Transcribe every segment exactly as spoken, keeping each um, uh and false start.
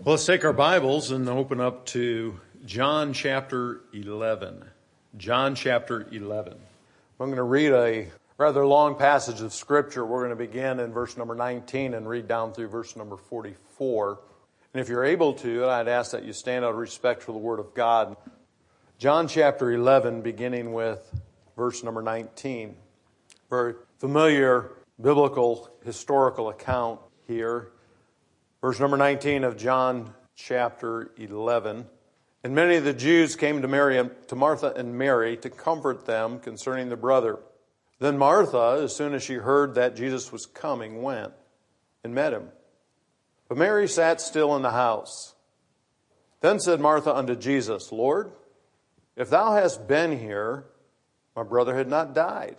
Well, let's take our Bibles and open up to John chapter eleven. John chapter eleven. I'm going to read a rather long passage of Scripture. We're going to begin in verse number nineteen and read down through verse number forty-four. And if you're able to, I'd ask that you stand out of respect for the Word of God. John chapter eleven, beginning with verse number nineteen. Very familiar biblical historical account here. Verse number nineteen of John chapter eleven. And many of the Jews came to Mary and to Martha and Mary to comfort them concerning the brother. Then Martha, as soon as she heard that Jesus was coming, went and met him. But Mary sat still in the house. Then said Martha unto Jesus, Lord, if thou hadst been here, my brother had not died.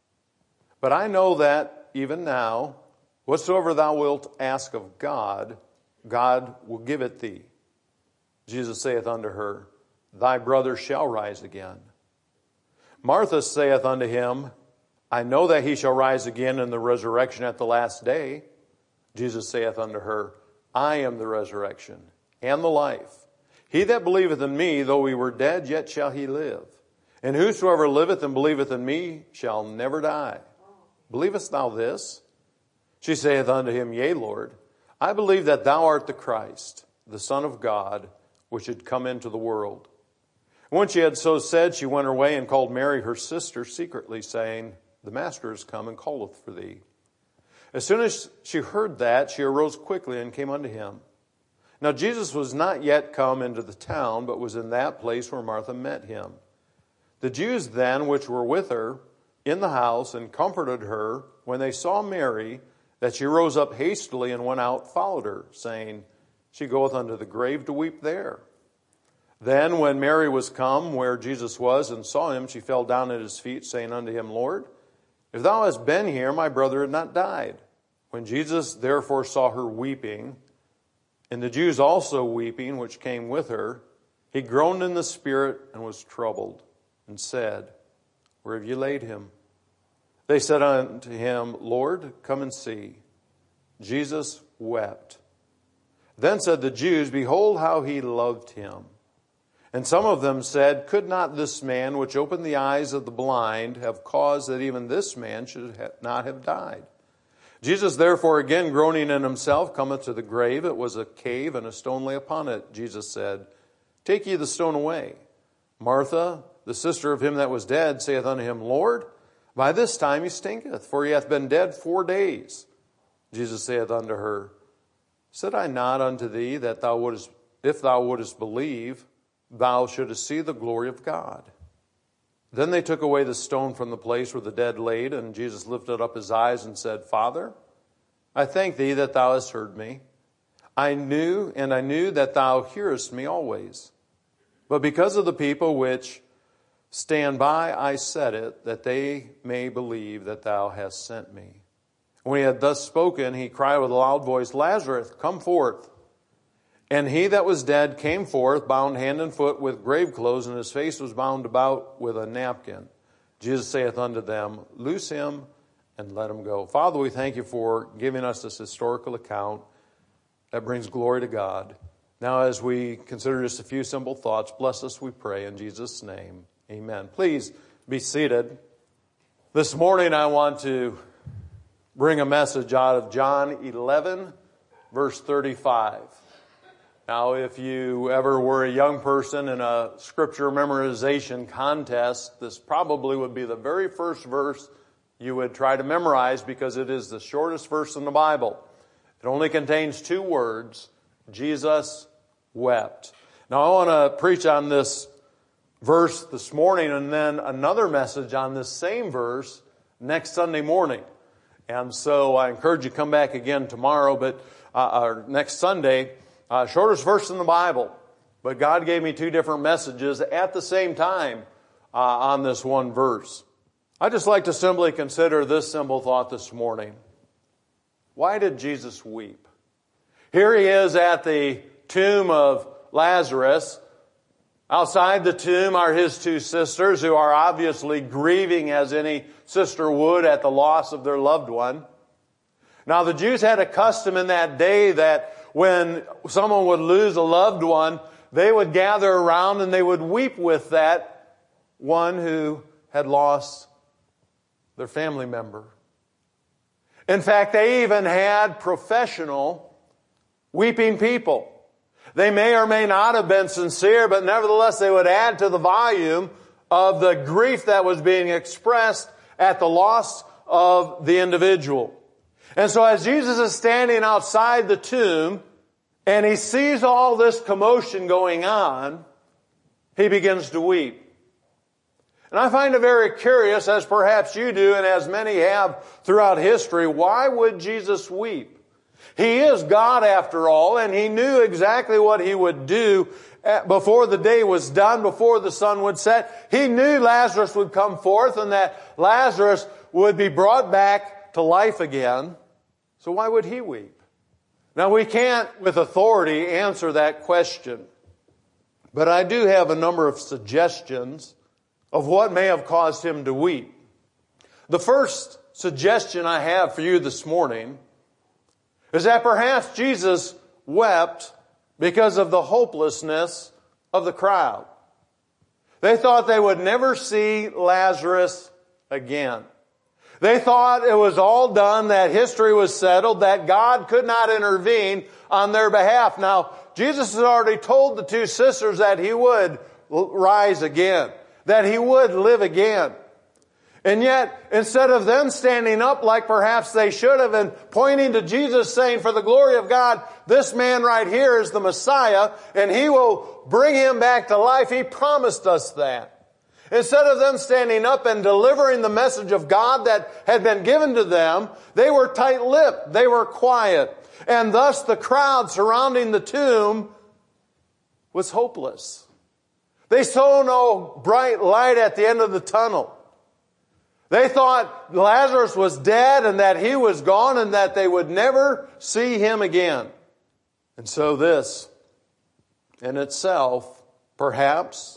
But I know that even now, whatsoever thou wilt ask of God, God will give it thee. Jesus saith unto her, Thy brother shall rise again. Martha saith unto him, I know that he shall rise again in the resurrection at the last day. Jesus saith unto her, I am the resurrection and the life. He that believeth in me, though he were dead, yet shall he live. And whosoever liveth and believeth in me shall never die. Believest thou this? She saith unto him, Yea, Lord, I believe that thou art the Christ, the Son of God, which had come into the world. When she had so said, she went her way and called Mary her sister secretly, saying, The Master is come and calleth for thee. As soon as she heard that, she arose quickly and came unto him. Now Jesus was not yet come into the town, but was in that place where Martha met him. The Jews then, which were with her in the house, and comforted her, when they saw Mary, that she rose up hastily and went out, followed her, saying, She goeth unto the grave to weep there. Then when Mary was come where Jesus was and saw him, she fell down at his feet, saying unto him, Lord, if thou hadst been here, my brother had not died. When Jesus therefore saw her weeping, and the Jews also weeping, which came with her, he groaned in the spirit and was troubled, and said, Where have ye laid him? They said unto him, Lord, come and see. Jesus wept. Then said the Jews, Behold how he loved him. And some of them said, Could not this man which opened the eyes of the blind have caused that even this man should not have died? Jesus therefore again groaning in himself cometh to the grave. It was a cave, and a stone lay upon it. Jesus said, Take ye the stone away. Martha, the sister of him that was dead, saith unto him, Lord, by this time he stinketh, for he hath been dead four days. Jesus saith unto her, Said I not unto thee that thou wouldest, if thou wouldest believe, thou shouldest see the glory of God? Then they took away the stone from the place where the dead laid, and Jesus lifted up his eyes and said, Father, I thank thee that thou hast heard me. I knew, and I knew that thou hearest me always. But because of the people which stand by, I said it, that they may believe that thou hast sent me. When he had thus spoken, he cried with a loud voice, Lazarus, come forth. And he that was dead came forth, bound hand and foot with grave clothes, and his face was bound about with a napkin. Jesus saith unto them, Loose him and let him go. Father, we thank you for giving us this historical account that brings glory to God. Now as we consider just a few simple thoughts, bless us, we pray, in Jesus' name. Amen. Please be seated. This morning I want to bring a message out of John eleven, verse thirty-five. Now, if you ever were a young person in a scripture memorization contest, this probably would be the very first verse you would try to memorize because it is the shortest verse in the Bible. It only contains two words, Jesus wept. Now, I want to preach on this verse this morning and then another message on this same verse next Sunday morning. And so I encourage you to come back again tomorrow, but uh, or next Sunday. Uh, shortest verse in the Bible, but God gave me two different messages at the same time uh, on this one verse. I'd just like to simply consider this simple thought this morning. Why did Jesus weep? Here he is at the tomb of Lazarus. Outside the tomb are his two sisters who are obviously grieving as any sister would at the loss of their loved one. Now the Jews had a custom in that day that when someone would lose a loved one, they would gather around and they would weep with that one who had lost their family member. In fact, they even had professional weeping people. They may or may not have been sincere, but nevertheless they would add to the volume of the grief that was being expressed at the loss of the individual. And so as Jesus is standing outside the tomb and he sees all this commotion going on, he begins to weep. And I find it very curious, as perhaps you do and as many have throughout history, why would Jesus weep? He is God after all, and he knew exactly what he would do before the day was done, before the sun would set. He knew Lazarus would come forth and that Lazarus would be brought back to life again. So why would he weep? Now we can't with authority answer that question, but I do have a number of suggestions of what may have caused him to weep. The first suggestion I have for you this morning is that perhaps Jesus wept because of the hopelessness of the crowd. They thought they would never see Lazarus again. They thought it was all done, that history was settled, that God could not intervene on their behalf. Now, Jesus had already told the two sisters that he would rise again, that he would live again. And yet, instead of them standing up like perhaps they should have and pointing to Jesus saying, for the glory of God, this man right here is the Messiah and he will bring him back to life. He promised us that. Instead of them standing up and delivering the message of God that had been given to them, they were tight-lipped. They were quiet. And thus the crowd surrounding the tomb was hopeless. They saw no bright light at the end of the tunnel. They thought Lazarus was dead and that he was gone and that they would never see him again. And so this, in itself, perhaps,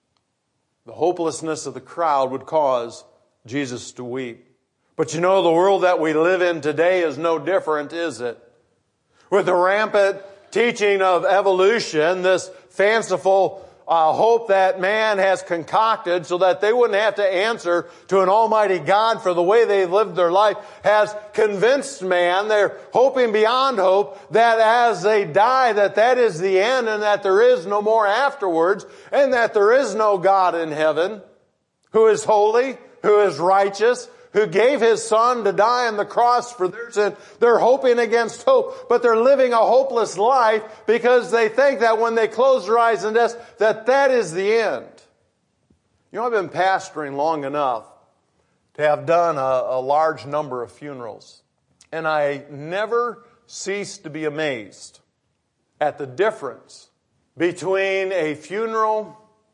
the hopelessness of the crowd would cause Jesus to weep. But you know, the world that we live in today is no different, is it? With the rampant teaching of evolution, this fanciful Uh, hope that man has concocted so that they wouldn't have to answer to an almighty God for the way they've lived their life, has convinced man, they're hoping beyond hope, that as they die, that that is the end and that there is no more afterwards and that there is no God in heaven who is holy, who is righteous, who gave his son to die on the cross for their sin. They're hoping against hope, but they're living a hopeless life because they think that when they close their eyes in death, that that is the end. You know, I've been pastoring long enough to have done a, a large number of funerals, and I never cease to be amazed at the difference between a funeral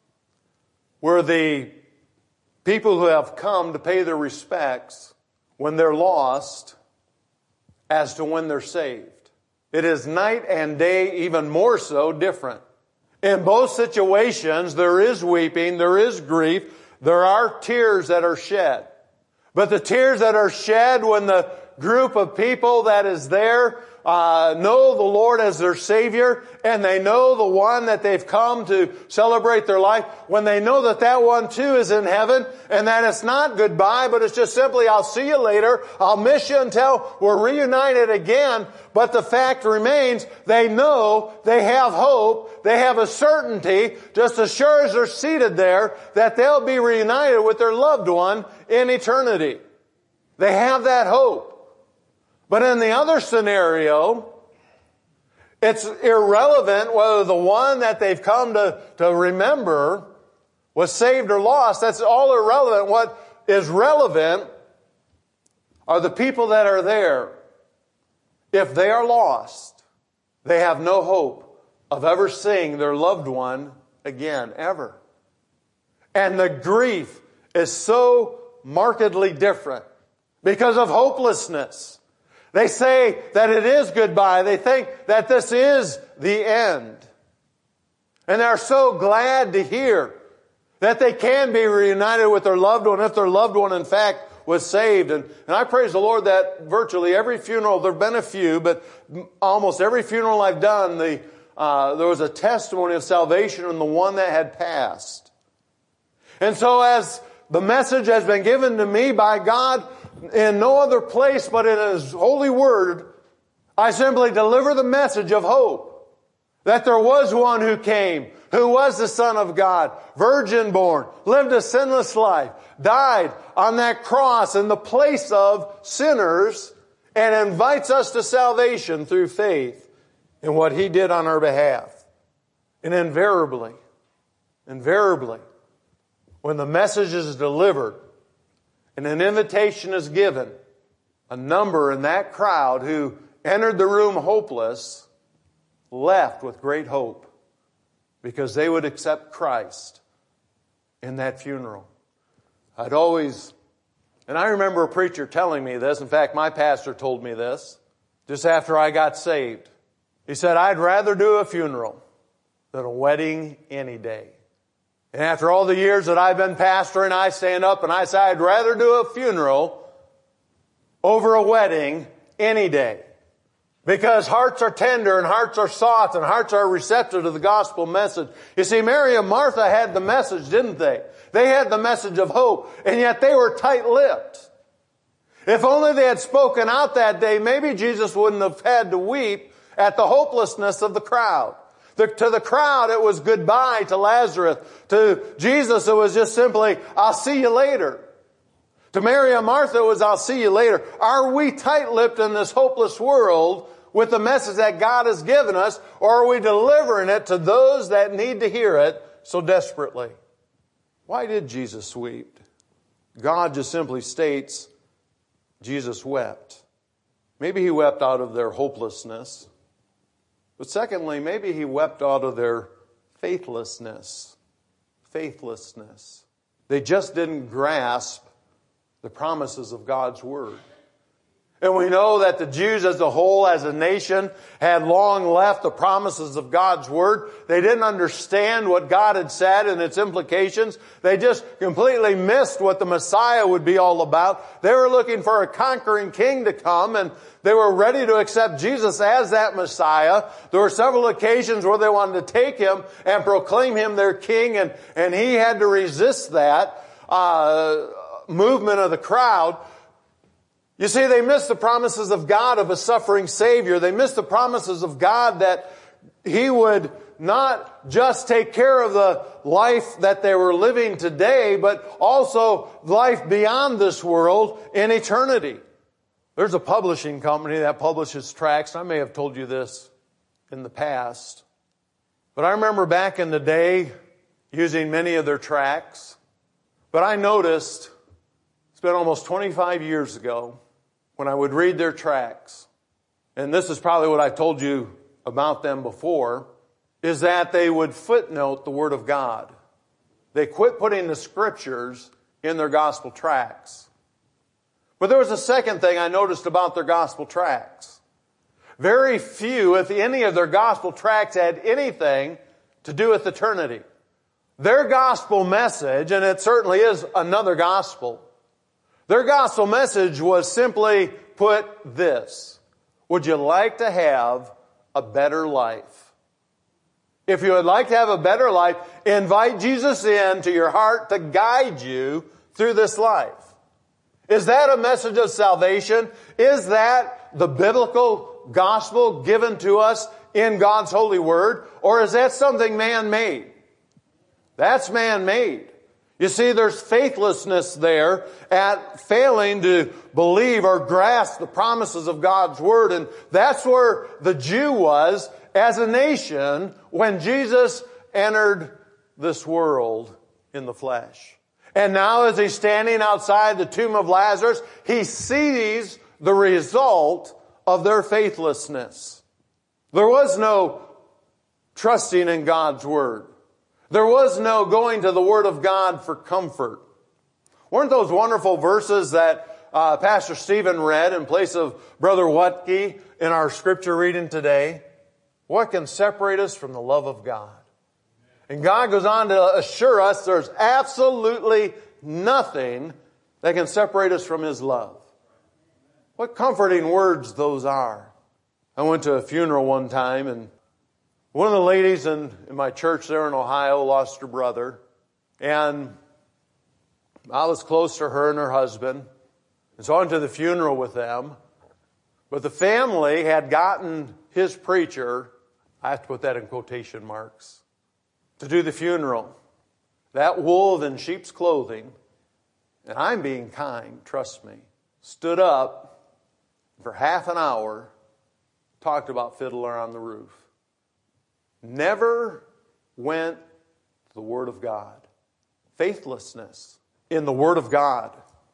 where the people who have come to pay their respects when they're lost as to when they're saved. It is night and day, even more so different. In both situations, there is weeping, there is grief, there are tears that are shed. But the tears that are shed when the group of people that is there uh, know the Lord as their Savior, and they know the one that they've come to celebrate their life, when they know that that one too is in heaven, and that it's not goodbye, but it's just simply, I'll see you later, I'll miss you until we're reunited again. But the fact remains, they know, they have hope, they have a certainty, just as sure as they're seated there, that they'll be reunited with their loved one in eternity. They have that hope. But in the other scenario, it's irrelevant whether the one that they've come to, to remember was saved or lost. That's all irrelevant. What is relevant are the people that are there. If they are lost, they have no hope of ever seeing their loved one again, ever. And the grief is so markedly different because of hopelessness. They say that it is goodbye. They think that this is the end. And they're so glad to hear that they can be reunited with their loved one if their loved one, in fact, was saved. And, and I praise the Lord that virtually every funeral, there have been a few, but almost every funeral I've done, the, uh, there was a testimony of salvation in the one that had passed. And so as the message has been given to me by God in no other place but in His holy word, I simply deliver the message of hope. That there was one who came, who was the Son of God, virgin born, lived a sinless life, died on that cross in the place of sinners, and invites us to salvation through faith in what He did on our behalf. And invariably, invariably, when the message is delivered and an invitation is given, a number in that crowd who entered the room hopeless left with great hope because they would accept Christ in that funeral. I'd always, and I remember a preacher telling me this. In fact, my pastor told me this just after I got saved. He said, I'd rather do a funeral than a wedding any day. And after all the years that I've been pastoring, I stand up and I say, I'd rather do a funeral over a wedding any day. Because hearts are tender and hearts are soft and hearts are receptive to the gospel message. You see, Mary and Martha had the message, didn't they? They had the message of hope, and yet they were tight-lipped. If only they had spoken out that day, maybe Jesus wouldn't have had to weep at the hopelessness of the crowd. The, to the crowd, it was goodbye to Lazarus. To Jesus, it was just simply, I'll see you later. To Mary and Martha, it was, I'll see you later. Are we tight-lipped in this hopeless world with the message that God has given us, or are we delivering it to those that need to hear it so desperately? Why did Jesus weep? God just simply states, Jesus wept. Maybe He wept out of their hopelessness. But secondly, maybe He wept out of their faithlessness. Faithlessness. They just didn't grasp the promises of God's Word. And we know that the Jews as a whole, as a nation, had long left the promises of God's Word. They didn't understand what God had said and its implications. They just completely missed what the Messiah would be all about. They were looking for a conquering king to come, and they were ready to accept Jesus as that Messiah. There were several occasions where they wanted to take Him and proclaim Him their king, and, and He had to resist that uh, movement of the crowd. You see, they missed the promises of God of a suffering Savior. They missed the promises of God that He would not just take care of the life that they were living today, but also life beyond this world in eternity. There's a publishing company that publishes tracts. I may have told you this in the past, but I remember back in the day using many of their tracts. But I noticed, it's been almost twenty-five years ago, when I would read their tracts, and this is probably what I told you about them before, is that they would footnote the Word of God. They quit putting the Scriptures in their gospel tracts. But there was a second thing I noticed about their gospel tracts. Very few, if any of their gospel tracts had anything to do with eternity. Their gospel message, and it certainly is another gospel, their gospel message was simply put this: would you like to have a better life? If you would like to have a better life, invite Jesus into your heart to guide you through this life. Is that a message of salvation? Is that the biblical gospel given to us in God's holy word? Or is that something man-made? That's man-made. You see, there's faithlessness there at failing to believe or grasp the promises of God's Word. And that's where the Jew was as a nation when Jesus entered this world in the flesh. And now as He's standing outside the tomb of Lazarus, He sees the result of their faithlessness. There was no trusting in God's Word. There was no going to the Word of God for comfort. Weren't those wonderful verses that uh, Pastor Stephen read in place of Brother Watke in our scripture reading today? What can separate us from the love of God? And God goes on to assure us there's absolutely nothing that can separate us from His love. What comforting words those are. I went to a funeral one time, and one of the ladies in, in my church there in Ohio lost her brother. And I was close to her and her husband. And so I went to the funeral with them. But the family had gotten his preacher, I have to put that in quotation marks, to do the funeral. That wolf in sheep's clothing, and I'm being kind, trust me, stood up for half an hour, talked about Fiddler on the Roof. Never went to the Word of God. Faithlessness in the Word of God.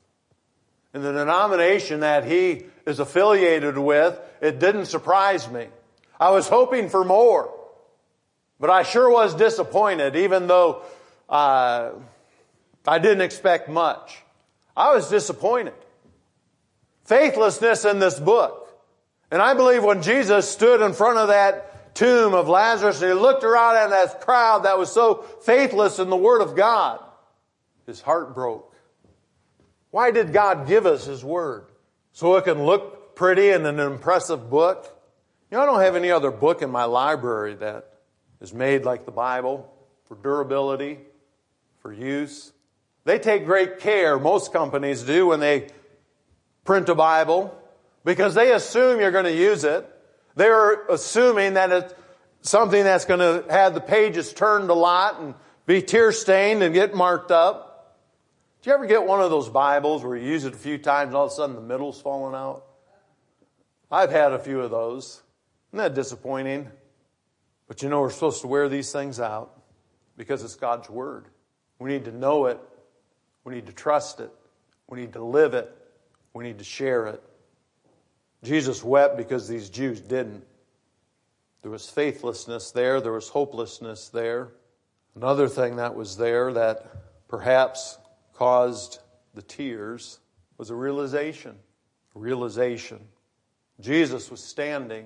In the denomination that he is affiliated with, it didn't surprise me. I was hoping for more, but I sure was disappointed, even though uh, I didn't expect much. I was disappointed. Faithlessness in this book. And I believe when Jesus stood in front of that tomb of Lazarus and he looked around at that crowd that was so faithless in the Word of God, his heart broke. Why did God give us His Word? So it can look pretty in an impressive book? You know, I don't have any other book in my library that is made like the Bible for durability, for use. They take great care, most companies do, when they print a Bible, because they assume you're going to use it. They're assuming that it's something that's going to have the pages turned a lot and be tear-stained and get marked up. Do you ever get one of those Bibles where you use it a few times and all of a sudden the middle's falling out? I've had a few of those. Isn't that disappointing? But you know, we're supposed to wear these things out because it's God's Word. We need to know it. We need to trust it. We need to live it. We need to share it. Jesus wept because these Jews didn't. There was faithlessness there. There was hopelessness there. Another thing that was there that perhaps caused the tears was a realization. A realization. Jesus was standing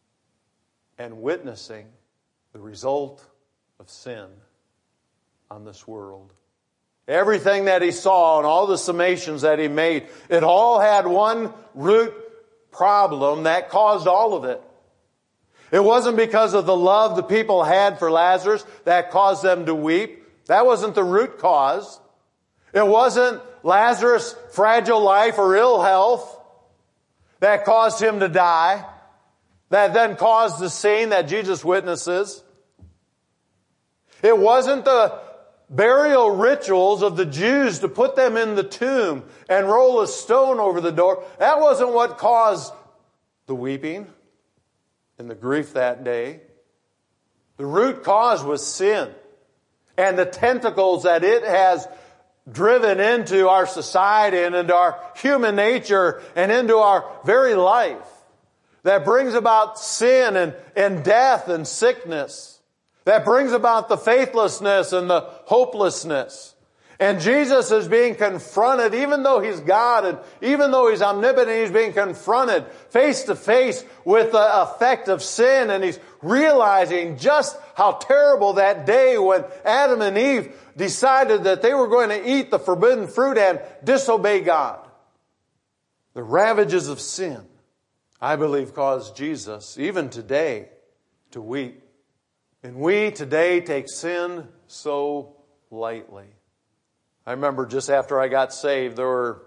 and witnessing the result of sin on this world. Everything that he saw and all the summations that he made, it all had one root problem that caused all of it. It wasn't because of the love the people had for Lazarus that caused them to weep. That wasn't the root cause. It wasn't Lazarus' fragile life or ill health that caused him to die, that then caused the scene that Jesus witnesses. It wasn't the burial rituals of the Jews to put them in the tomb and roll a stone over the door. That wasn't what caused the weeping and the grief that day. The root cause was sin and the tentacles that it has driven into our society and into our human nature and into our very life that brings about sin and, and death and sickness, that brings about the faithlessness and the hopelessness. And Jesus is being confronted, even though He's God and even though He's omnipotent, He's being confronted face to face with the effect of sin, and He's realizing just how terrible that day when Adam and Eve decided that they were going to eat the forbidden fruit and disobey God. The ravages of sin, I believe, caused Jesus, even today, to weep. And we today take sin so lightly. I remember just after I got saved, there were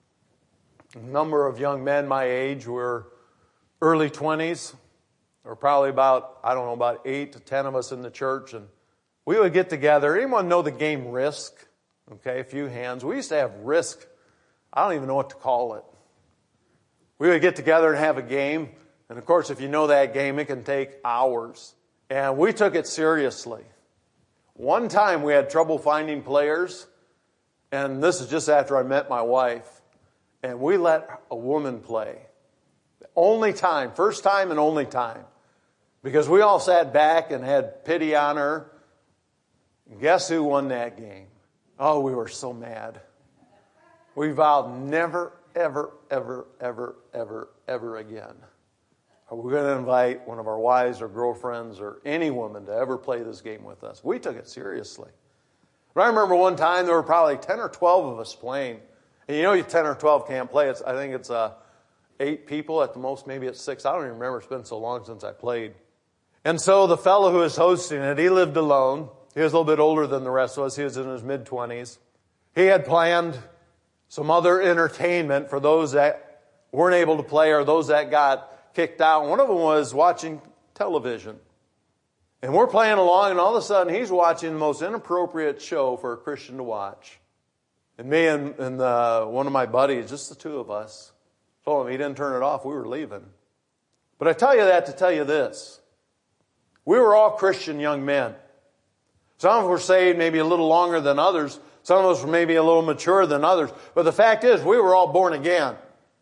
a number of young men my age who were early twenties. There were probably about, I don't know, about eight to ten of us in the church. And we would get together. Anyone know the game Risk? Okay, a few hands. We used to have Risk. I don't even know what to call it. We would get together and have a game. And of course, if you know that game, it can take hours. And we took it seriously. One time we had trouble finding players. And this is just after I met my wife. And we let a woman play. Only time. First time and only time. Because we all sat back and had pity on her. And guess who won that game? Oh, we were so mad. We vowed never, ever, ever, ever, ever, ever again are we going to invite one of our wives or girlfriends or any woman to ever play this game with us. We took it seriously. But I remember one time there were probably ten or twelve of us playing. And you know, you ten or twelve can't play. It's, I think it's uh, eight people at the most. Maybe it's six. I don't even remember. It's been so long since I played. And so the fellow who was hosting it, he lived alone. He was a little bit older than the rest of us. He was in his mid-twenties. He had planned some other entertainment for those that weren't able to play or those that got kicked out. One of them was watching television. And we're playing along, and all of a sudden he's watching the most inappropriate show for a Christian to watch. And me and, and uh, one of my buddies, just the two of us, told him he didn't turn it off. We were leaving. But I tell you that to tell you this. We were all Christian young men. Some of us were saved maybe a little longer than others. Some of us were maybe a little mature than others. But the fact is, we were all born again.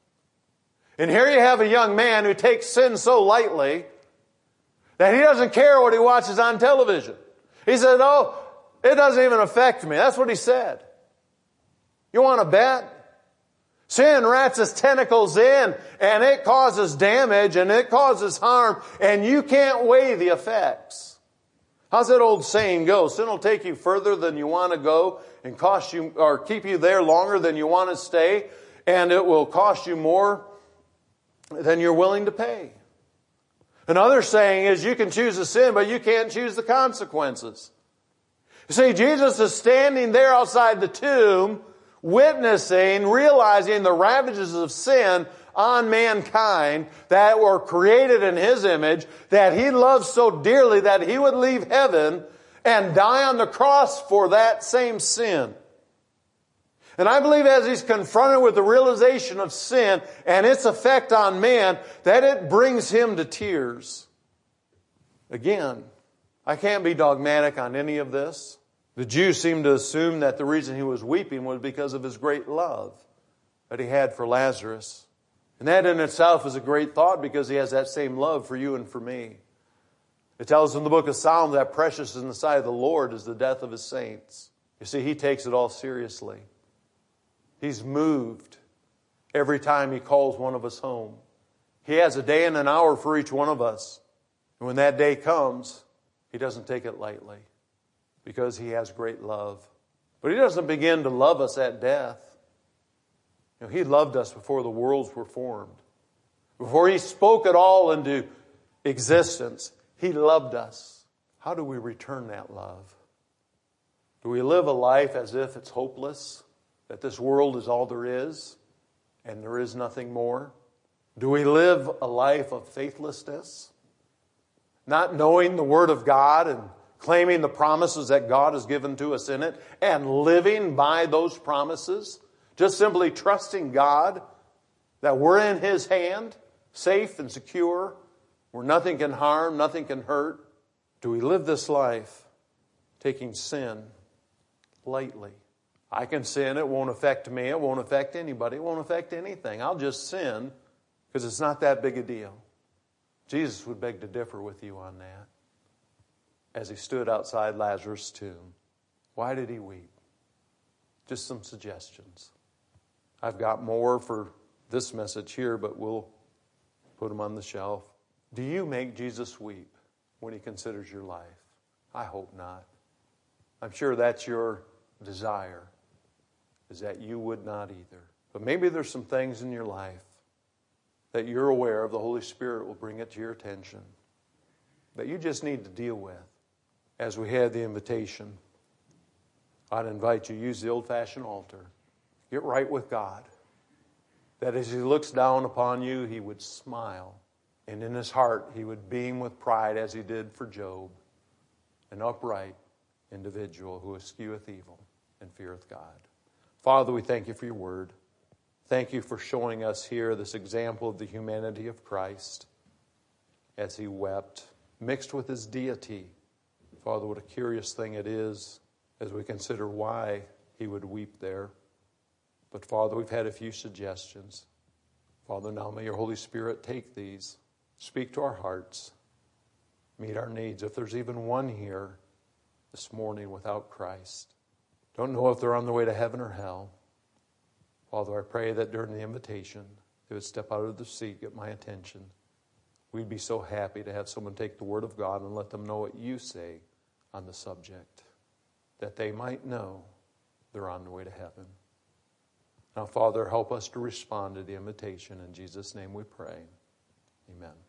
And here you have a young man who takes sin so lightly that he doesn't care what he watches on television. He said, oh, it doesn't even affect me. That's what he said. You want to bet? Sin wraps its tentacles in, and it causes damage, and it causes harm, and you can't weigh the effects. How's that old saying go? Sin will take you further than you want to go, and cost you, or keep you there longer than you want to stay, and it will cost you more than you're willing to pay. Another saying is you can choose to sin, but you can't choose the consequences. You see, Jesus is standing there outside the tomb, witnessing, realizing the ravages of sin on mankind that were created in His image, that He loved so dearly that He would leave heaven and die on the cross for that same sin. And I believe as He's confronted with the realization of sin and its effect on man, that it brings Him to tears. Again, I can't be dogmatic on any of this. The Jews seemed to assume that the reason He was weeping was because of His great love that He had for Lazarus. And that in itself is a great thought because He has that same love for you and for me. It tells us in the book of Psalms that precious in the sight of the Lord is the death of His saints. You see, He takes it all seriously. He's moved every time He calls one of us home. He has a day and an hour for each one of us. And when that day comes, He doesn't take it lightly because He has great love. But He doesn't begin to love us at death. You know, He loved us before the worlds were formed. Before He spoke it all into existence, He loved us. How do we return that love? Do we live a life as if it's hopeless? That this world is all there is, and there is nothing more? Do we live a life of faithlessness? Not knowing the Word of God and claiming the promises that God has given to us in it, and living by those promises? Just simply trusting God that we're in His hand, safe and secure, where nothing can harm, nothing can hurt? Do we live this life taking sin lightly? I can sin, it won't affect me, it won't affect anybody, it won't affect anything. I'll just sin because it's not that big a deal. Jesus would beg to differ with you on that as He stood outside Lazarus' tomb. Why did He weep? Just some suggestions. I've got more for this message here, but we'll put them on the shelf. Do you make Jesus weep when He considers your life? I hope not. I'm sure that's your desire, is that you would not either. But maybe there's some things in your life that you're aware of, the Holy Spirit will bring it to your attention, that you just need to deal with. As we had the invitation, I'd invite you to use the old-fashioned altar. Get right with God. That as He looks down upon you, He would smile. And in His heart, He would beam with pride as He did for Job, an upright individual who escheweth evil and feareth God. Father, we thank You for Your word. Thank You for showing us here this example of the humanity of Christ as He wept, mixed with His deity. Father, what a curious thing it is as we consider why He would weep there. But Father, we've had a few suggestions. Father, now may Your Holy Spirit take these, speak to our hearts, meet our needs. If there's even one here this morning without Christ, don't know if they're on the way to heaven or hell, Father, I pray that during the invitation, they would step out of the seat, get my attention. We'd be so happy to have someone take the Word of God and let them know what You say on the subject, that they might know they're on the way to heaven. Now, Father, help us to respond to the invitation. In Jesus' name we pray. Amen.